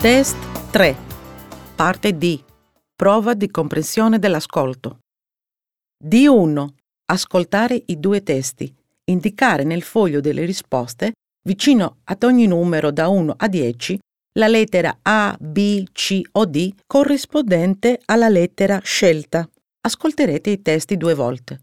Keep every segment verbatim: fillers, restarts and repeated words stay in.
Test tre. Parte D. Prova di comprensione dell'ascolto. D uno. Ascoltare i due testi. Indicare nel foglio delle risposte, vicino ad ogni numero da uno a dieci, la lettera A, B, C o D corrispondente alla lettera scelta. Ascolterete i testi due volte.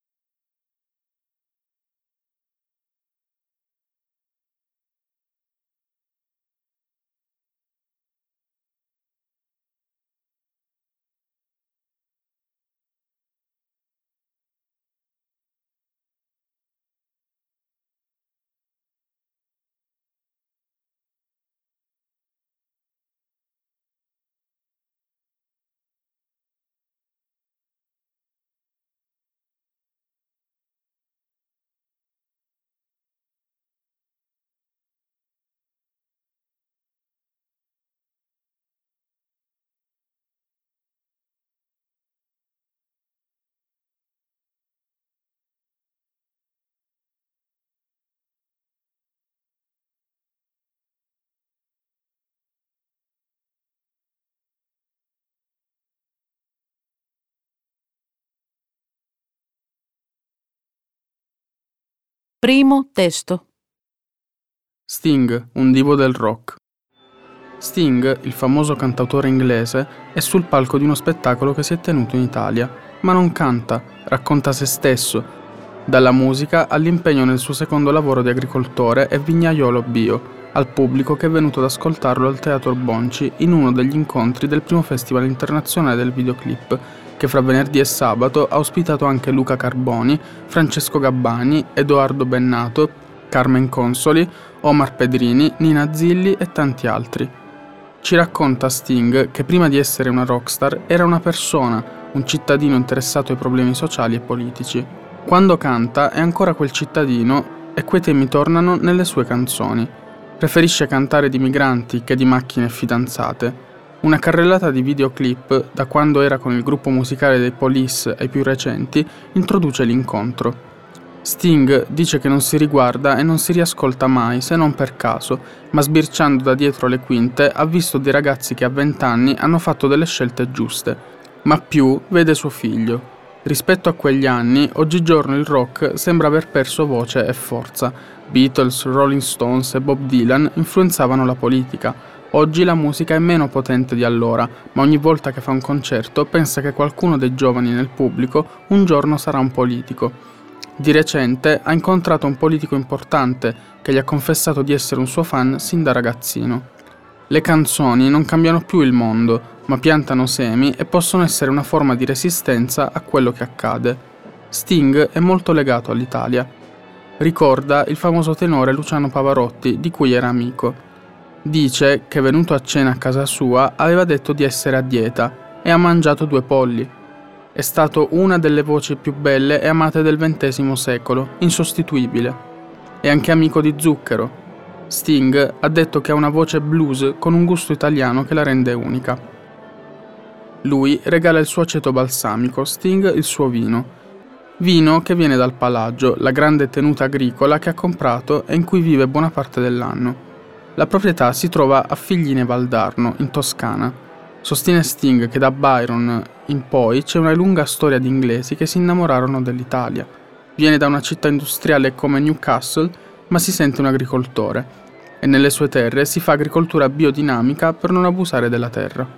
Primo testo. Sting, un divo del rock. Sting, il famoso cantautore inglese, è sul palco di uno spettacolo che si è tenuto in Italia, ma non canta, racconta se stesso, dalla musica all'impegno nel suo secondo lavoro di agricoltore e vignaiolo bio, al pubblico che è venuto ad ascoltarlo al Teatro Bonci in uno degli incontri del primo Festival internazionale del videoclip, che fra venerdì e sabato ha ospitato anche Luca Carboni, Francesco Gabbani, Edoardo Bennato, Carmen Consoli, Omar Pedrini, Nina Zilli e tanti altri. Ci racconta Sting che prima di essere una rockstar era una persona, un cittadino interessato ai problemi sociali e politici. Quando canta è ancora quel cittadino e quei temi tornano nelle sue canzoni. Preferisce cantare di migranti che di macchine e fidanzate. Una carrellata di videoclip, da quando era con il gruppo musicale dei Police ai più recenti, introduce l'incontro. Sting dice che non si riguarda e non si riascolta mai, se non per caso, ma sbirciando da dietro le quinte ha visto dei ragazzi che a vent'anni hanno fatto delle scelte giuste, ma più vede suo figlio. Rispetto a quegli anni, oggigiorno il rock sembra aver perso voce e forza. Beatles, Rolling Stones e Bob Dylan influenzavano la politica. Oggi la musica è meno potente di allora, ma ogni volta che fa un concerto pensa che qualcuno dei giovani nel pubblico un giorno sarà un politico. Di recente ha incontrato un politico importante che gli ha confessato di essere un suo fan sin da ragazzino. Le canzoni non cambiano più il mondo, ma piantano semi e possono essere una forma di resistenza a quello che accade. Sting è molto legato all'Italia. Ricorda il famoso tenore Luciano Pavarotti, di cui era amico. Dice che venuto a cena a casa sua aveva detto di essere a dieta e ha mangiato due polli. È stato una delle voci più belle e amate del ventesimo secolo, insostituibile. È anche amico di Zucchero. Sting ha detto che ha una voce blues con un gusto italiano che la rende unica. Lui regala il suo aceto balsamico, Sting il suo vino. Vino che viene dal Palagio, la grande tenuta agricola che ha comprato e in cui vive buona parte dell'anno. La proprietà si trova a Figline Valdarno, in Toscana. Sostiene Sting che da Byron in poi c'è una lunga storia di inglesi che si innamorarono dell'Italia. Viene da una città industriale come Newcastle, ma si sente un agricoltore, e nelle sue terre si fa agricoltura biodinamica per non abusare della terra.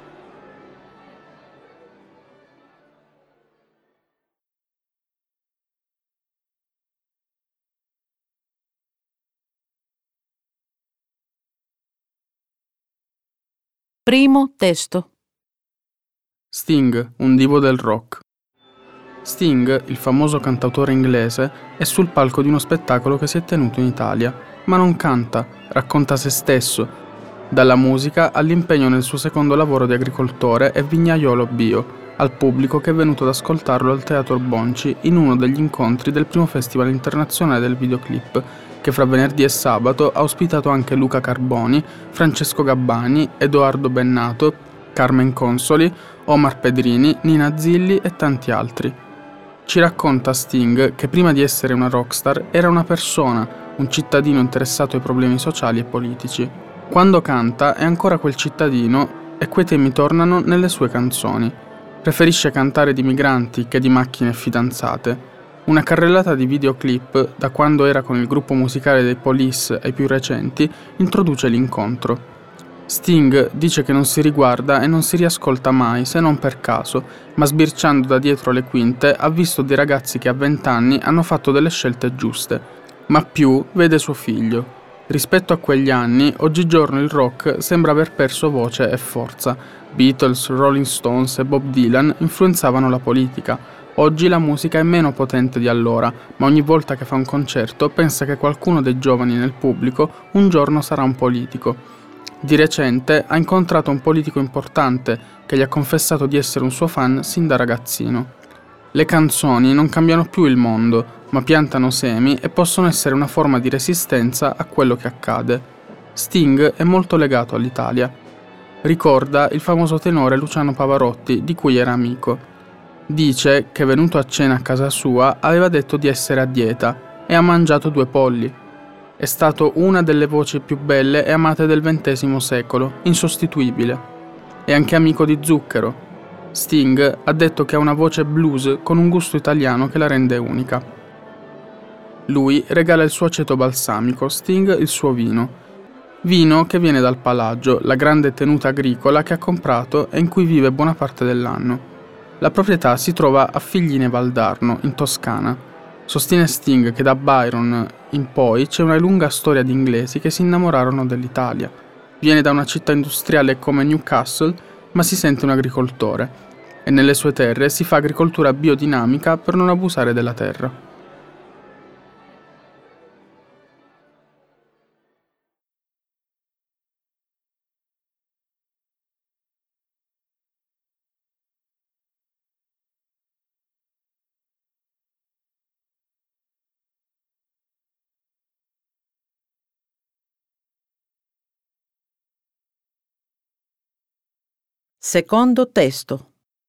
Primo testo. Sting, un divo del rock. Sting, il famoso cantautore inglese, è sul palco di uno spettacolo che si è tenuto in Italia, ma non canta, racconta se stesso, dalla musica all'impegno nel suo secondo lavoro di agricoltore e vignaiolo bio, al pubblico che è venuto ad ascoltarlo al Teatro Bonci in uno degli incontri del primo Festival internazionale del videoclip, che fra venerdì e sabato ha ospitato anche Luca Carboni, Francesco Gabbani, Edoardo Bennato, Carmen Consoli, Omar Pedrini, Nina Zilli e tanti altri. Ci racconta Sting che prima di essere una rockstar era una persona, un cittadino interessato ai problemi sociali e politici. Quando canta è ancora quel cittadino e quei temi tornano nelle sue canzoni. Preferisce cantare di migranti che di macchine e fidanzate. Una carrellata di videoclip, da quando era con il gruppo musicale dei Police ai più recenti, introduce l'incontro. Sting dice che non si riguarda e non si riascolta mai, se non per caso, ma sbirciando da dietro le quinte ha visto dei ragazzi che a vent'anni hanno fatto delle scelte giuste, ma più vede suo figlio. Rispetto a quegli anni, oggigiorno il rock sembra aver perso voce e forza. Beatles, Rolling Stones e Bob Dylan influenzavano la politica. Oggi la musica è meno potente di allora, ma ogni volta che fa un concerto pensa che qualcuno dei giovani nel pubblico un giorno sarà un politico. Di recente ha incontrato un politico importante che gli ha confessato di essere un suo fan sin da ragazzino. Le canzoni non cambiano più il mondo, ma piantano semi e possono essere una forma di resistenza a quello che accade. Sting è molto legato all'Italia. Ricorda il famoso tenore Luciano Pavarotti, di cui era amico. Dice che venuto a cena a casa sua aveva detto di essere a dieta e ha mangiato due polli. È stato una delle voci più belle e amate del ventesimo secolo, insostituibile. È anche amico di Zucchero. Sting ha detto che ha una voce blues con un gusto italiano che la rende unica. Lui regala il suo aceto balsamico, Sting il suo vino. Vino che viene dal Palagio, la grande tenuta agricola che ha comprato e in cui vive buona parte dell'anno. La proprietà si trova a Figline Valdarno, in Toscana. Sostiene Sting che da Byron in poi c'è una lunga storia di inglesi che si innamorarono dell'Italia. Viene da una città industriale come Newcastle, ma si sente un agricoltore, e nelle sue terre si fa agricoltura biodinamica per non abusare della terra. Secondo testo.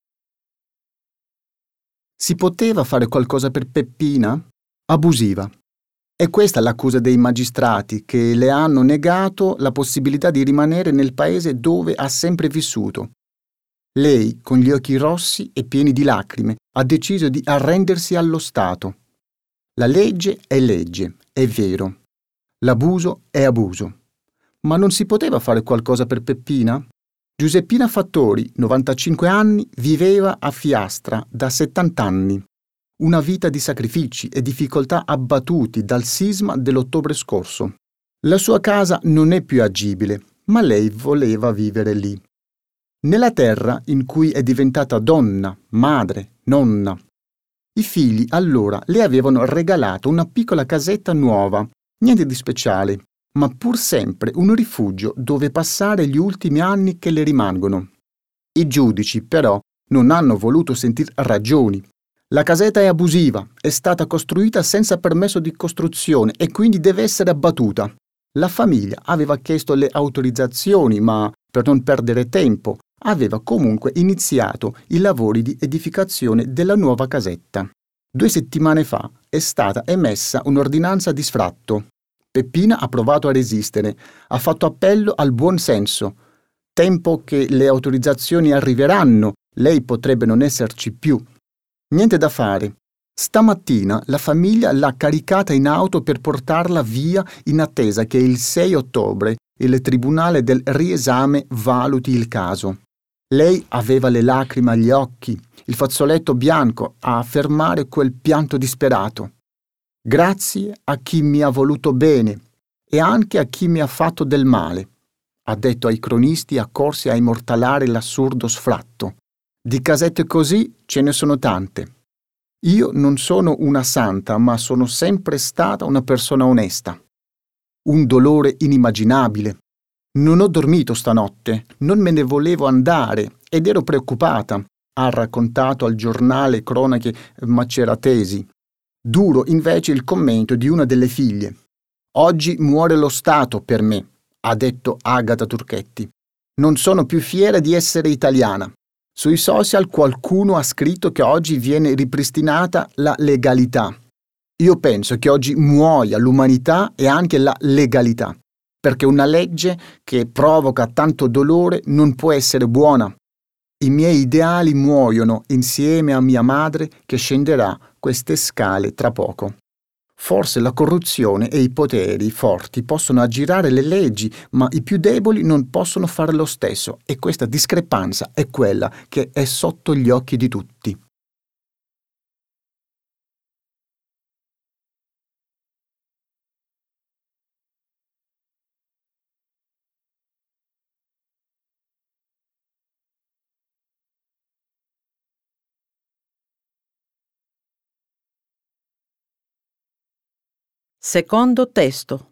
Si poteva fare qualcosa per Peppina? Abusiva. È questa l'accusa dei magistrati che le hanno negato la possibilità di rimanere nel paese dove ha sempre vissuto. Lei, con gli occhi rossi e pieni di lacrime, ha deciso di arrendersi allo Stato. La legge è legge, è vero. L'abuso è abuso. Ma non si poteva fare qualcosa per Peppina? Giuseppina Fattori, novantacinque anni, viveva a Fiastra da settanta anni. Una vita di sacrifici e difficoltà abbattuti dal sisma dell'ottobre scorso. La sua casa non è più agibile, ma lei voleva vivere lì. Nella terra in cui è diventata donna, madre, nonna. I figli allora le avevano regalato una piccola casetta nuova, niente di speciale, ma pur sempre un rifugio dove passare gli ultimi anni che le rimangono. I giudici, però, non hanno voluto sentir ragioni. La casetta è abusiva, è stata costruita senza permesso di costruzione e quindi deve essere abbattuta. La famiglia aveva chiesto le autorizzazioni, ma per non perdere tempo aveva comunque iniziato i lavori di edificazione della nuova casetta. Due settimane fa è stata emessa un'ordinanza di sfratto. Peppina ha provato a resistere, ha fatto appello al buon senso. Tempo che le autorizzazioni arriveranno, lei potrebbe non esserci più. Niente da fare. Stamattina la famiglia l'ha caricata in auto per portarla via in attesa che il sei ottobre il tribunale del riesame valuti il caso. Lei aveva le lacrime agli occhi, il fazzoletto bianco a fermare quel pianto disperato. Grazie a chi mi ha voluto bene e anche a chi mi ha fatto del male, ha detto ai cronisti accorsi a immortalare l'assurdo sfratto. Di casette così ce ne sono tante. Io non sono una santa, ma sono sempre stata una persona onesta. Un dolore inimmaginabile. Non ho dormito stanotte, non me ne volevo andare ed ero preoccupata, ha raccontato al giornale Cronache Maceratesi. Duro invece il commento di una delle figlie. Oggi muore lo Stato per me, ha detto Agata Turchetti. Non sono più fiera di essere italiana. Sui social qualcuno ha scritto che oggi viene ripristinata la legalità. Io penso che oggi muoia l'umanità e anche la legalità. perché una legge che provoca tanto dolore non può essere buona. I miei ideali muoiono insieme a mia madre che scenderà queste scale tra poco. Forse la corruzione e i poteri forti possono aggirare le leggi, ma i più deboli non possono fare lo stesso, e questa discrepanza è quella che è sotto gli occhi di tutti. Secondo testo.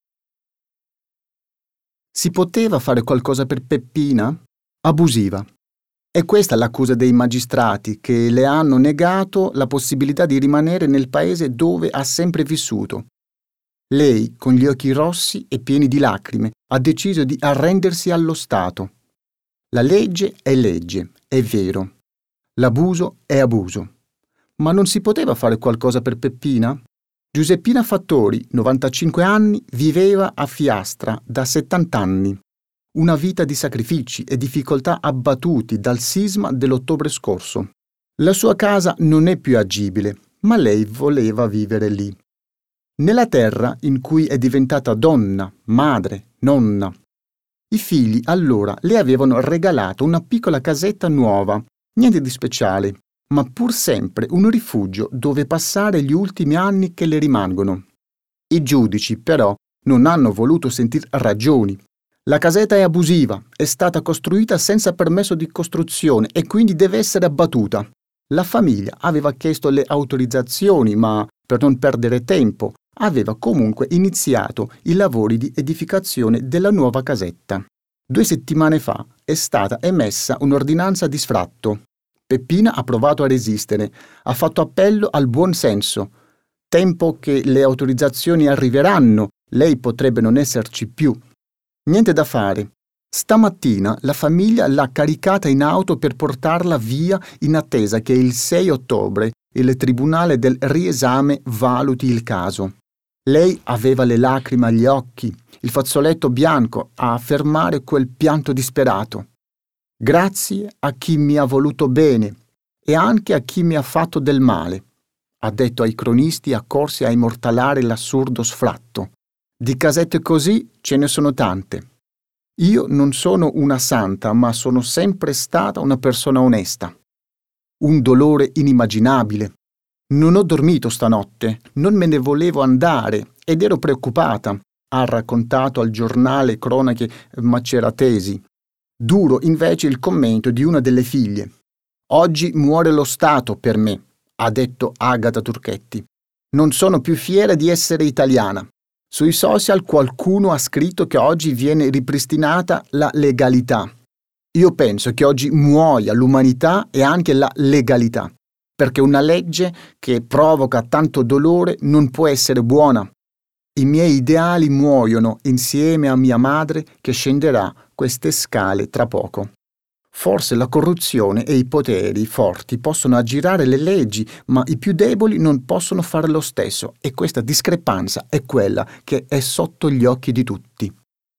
Si poteva fare qualcosa per Peppina? Abusiva. È questa l'accusa dei magistrati che le hanno negato la possibilità di rimanere nel paese dove ha sempre vissuto. Lei, con gli occhi rossi e pieni di lacrime, ha deciso di arrendersi allo Stato. La legge è legge, è vero. L'abuso è abuso. Ma non si poteva fare qualcosa per Peppina? Giuseppina Fattori, novantacinque anni, viveva a Fiastra da settanta anni. Una vita di sacrifici e difficoltà abbattuti dal sisma dell'ottobre scorso. La sua casa non è più agibile, ma lei voleva vivere lì. Nella terra in cui è diventata donna, madre, nonna. I figli allora le avevano regalato una piccola casetta nuova, niente di speciale, ma pur sempre un rifugio dove passare gli ultimi anni che le rimangono. I giudici, però, non hanno voluto sentir ragioni. La casetta è abusiva, è stata costruita senza permesso di costruzione e quindi deve essere abbattuta. La famiglia aveva chiesto le autorizzazioni, ma per non perdere tempo, aveva comunque iniziato i lavori di edificazione della nuova casetta. Due settimane fa è stata emessa un'ordinanza di sfratto. Peppina ha provato a resistere, ha fatto appello al buon senso. Tempo che le autorizzazioni arriveranno, lei potrebbe non esserci più. Niente da fare. Stamattina la famiglia l'ha caricata in auto per portarla via in attesa che il sei ottobre il tribunale del riesame valuti il caso. Lei aveva le lacrime agli occhi, il fazzoletto bianco a fermare quel pianto disperato. Grazie a chi mi ha voluto bene e anche a chi mi ha fatto del male, ha detto ai cronisti accorsi a immortalare l'assurdo sfratto. Di casette così ce ne sono tante. Io non sono una santa, ma sono sempre stata una persona onesta. Un dolore inimmaginabile. Non ho dormito stanotte, non me ne volevo andare ed ero preoccupata, ha raccontato al giornale Cronache Maceratesi. Duro invece il commento di una delle figlie. Oggi muore lo Stato per me, ha detto Agata Turchetti. Non sono più fiera di essere italiana. Sui social qualcuno ha scritto che oggi viene ripristinata la legalità. Io penso che oggi muoia l'umanità e anche la legalità, perché una legge che provoca tanto dolore non può essere buona. I miei ideali muoiono insieme a mia madre che scenderà queste scale tra poco. Forse la corruzione e i poteri forti possono aggirare le leggi, ma i più deboli non possono fare lo stesso, e questa discrepanza è quella che è sotto gli occhi di tutti.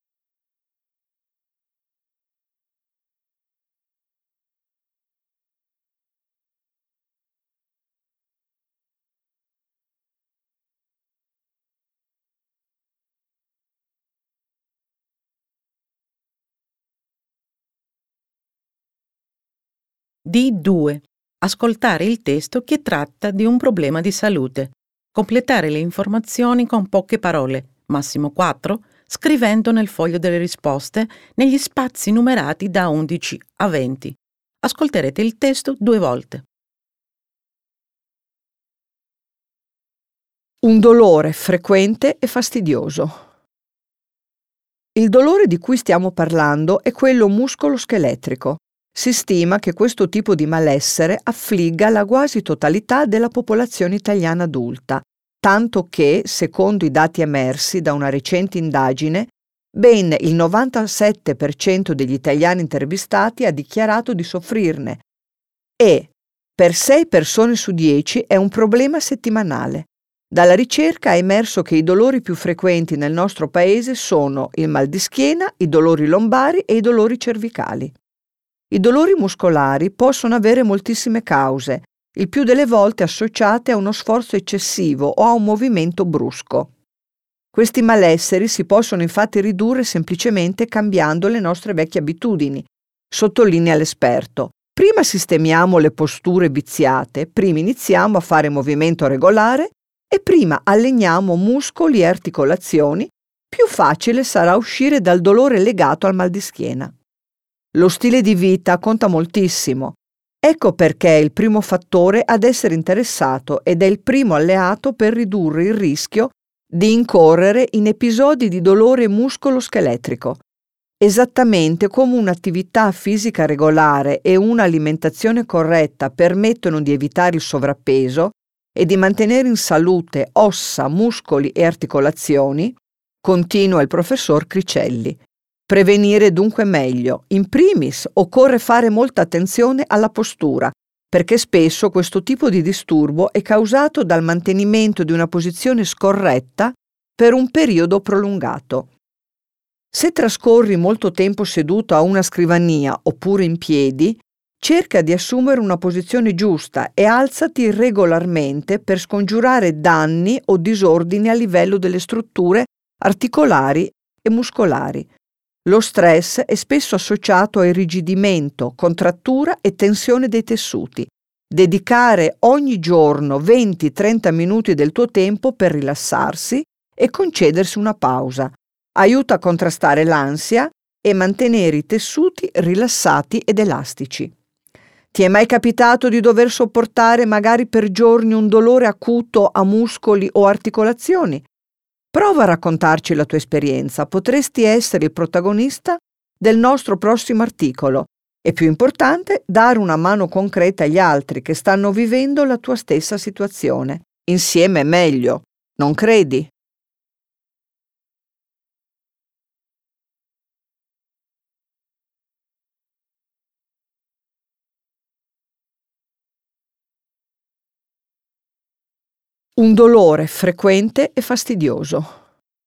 D due. Ascoltare il testo che tratta di un problema di salute. Completare le informazioni con poche parole, massimo quattro, scrivendo nel foglio delle risposte negli spazi numerati da undici a venti. Ascolterete il testo due volte. Un dolore frequente e fastidioso. Il dolore di cui stiamo parlando è quello muscoloscheletrico. Si stima che questo tipo di malessere affligga la quasi totalità della popolazione italiana adulta, tanto che, secondo i dati emersi da una recente indagine, ben il novantasette per cento degli italiani intervistati ha dichiarato di soffrirne e, per sei persone su dieci, è un problema settimanale. Dalla ricerca è emerso che i dolori più frequenti nel nostro paese sono il mal di schiena, i dolori lombari e i dolori cervicali. I dolori muscolari possono avere moltissime cause, il più delle volte associate a uno sforzo eccessivo o a un movimento brusco. Questi malesseri si possono infatti ridurre semplicemente cambiando le nostre vecchie abitudini, sottolinea l'esperto. Prima sistemiamo le posture viziate, prima iniziamo a fare movimento regolare e prima alleniamo muscoli e articolazioni, più facile sarà uscire dal dolore legato al mal di schiena. Lo stile di vita conta moltissimo. Ecco perché è il primo fattore ad essere interessato ed è il primo alleato per ridurre il rischio di incorrere in episodi di dolore muscolo-scheletrico. Esattamente come un'attività fisica regolare e un'alimentazione corretta permettono di evitare il sovrappeso e di mantenere in salute ossa, muscoli e articolazioni, continua il professor Cricelli. Prevenire dunque meglio. In primis occorre fare molta attenzione alla postura, perché spesso questo tipo di disturbo è causato dal mantenimento di una posizione scorretta per un periodo prolungato. Se trascorri molto tempo seduto a una scrivania oppure in piedi, cerca di assumere una posizione giusta e alzati regolarmente per scongiurare danni o disordini a livello delle strutture articolari e muscolari. Lo stress è spesso associato a irrigidimento, contrattura e tensione dei tessuti. Dedicare ogni giorno venti trenta minuti del tuo tempo per rilassarsi e concedersi una pausa. Aiuta a contrastare l'ansia e mantenere i tessuti rilassati ed elastici. Ti è mai capitato di dover sopportare magari per giorni un dolore acuto a muscoli o articolazioni? Prova a raccontarci la tua esperienza, potresti essere il protagonista del nostro prossimo articolo e, più importante, dare una mano concreta agli altri che stanno vivendo la tua stessa situazione. Insieme è meglio, non credi? Un dolore frequente e fastidioso.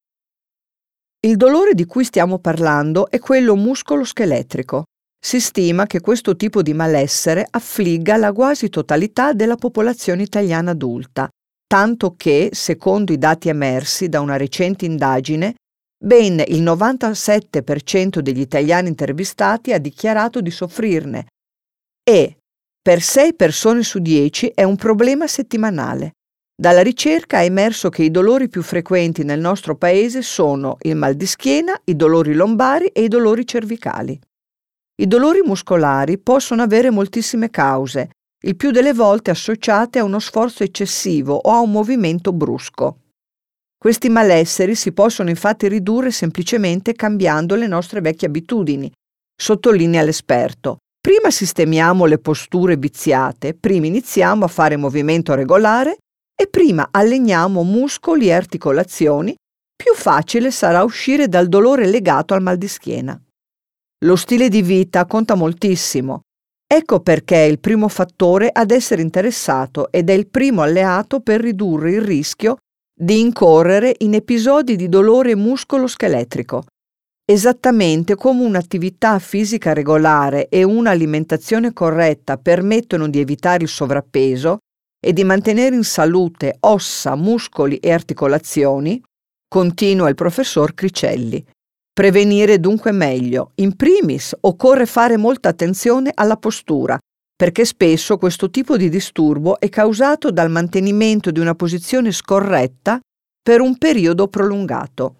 Il dolore di cui stiamo parlando è quello muscolo-scheletrico. Si stima che questo tipo di malessere affligga la quasi totalità della popolazione italiana adulta, tanto che, secondo i dati emersi da una recente indagine, ben il novantasette per cento degli italiani intervistati ha dichiarato di soffrirne e, per sei persone su dieci, è un problema settimanale. Dalla ricerca è emerso che i dolori più frequenti nel nostro paese sono il mal di schiena, i dolori lombari e i dolori cervicali. I dolori muscolari possono avere moltissime cause, il più delle volte associate a uno sforzo eccessivo o a un movimento brusco. Questi malesseri si possono infatti ridurre semplicemente cambiando le nostre vecchie abitudini, sottolinea l'esperto. Prima sistemiamo le posture viziate, prima iniziamo a fare movimento regolare e prima alleniamo muscoli e articolazioni, più facile sarà uscire dal dolore legato al mal di schiena. Lo stile di vita conta moltissimo. Ecco perché è il primo fattore ad essere interessato ed è il primo alleato per ridurre il rischio di incorrere in episodi di dolore muscolo-scheletrico. Esattamente come un'attività fisica regolare e un'alimentazione corretta permettono di evitare il sovrappeso e di mantenere in salute ossa, muscoli e articolazioni, continua il professor Cricelli. Prevenire dunque meglio. In primis occorre fare molta attenzione alla postura, perché spesso questo tipo di disturbo è causato dal mantenimento di una posizione scorretta per un periodo prolungato.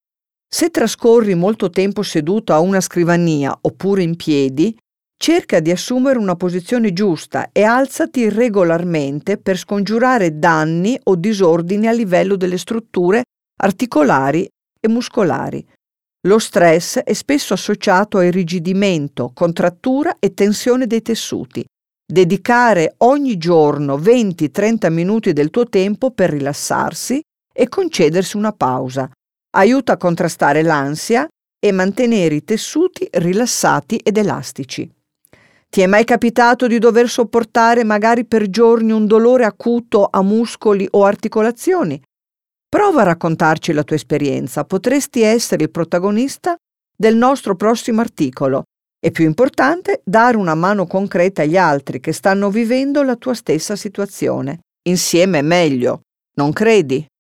Se trascorri molto tempo seduto a una scrivania oppure in piedi, cerca di assumere una posizione giusta e alzati regolarmente per scongiurare danni o disordini a livello delle strutture articolari e muscolari. Lo stress è spesso associato a irrigidimento, contrattura e tensione dei tessuti. Dedicare ogni giorno venti trenta minuti del tuo tempo per rilassarsi e concedersi una pausa. Aiuta a contrastare l'ansia e mantenere i tessuti rilassati ed elastici. Ti Ti è mai capitato di dover sopportare magari per giorni un dolore acuto a muscoli o articolazioni? Prova a raccontarci la tua esperienza, potresti essere il protagonista del nostro prossimo articolo e, più importante, dare una mano concreta agli altri che stanno vivendo la tua stessa situazione. Insieme è meglio, non credi?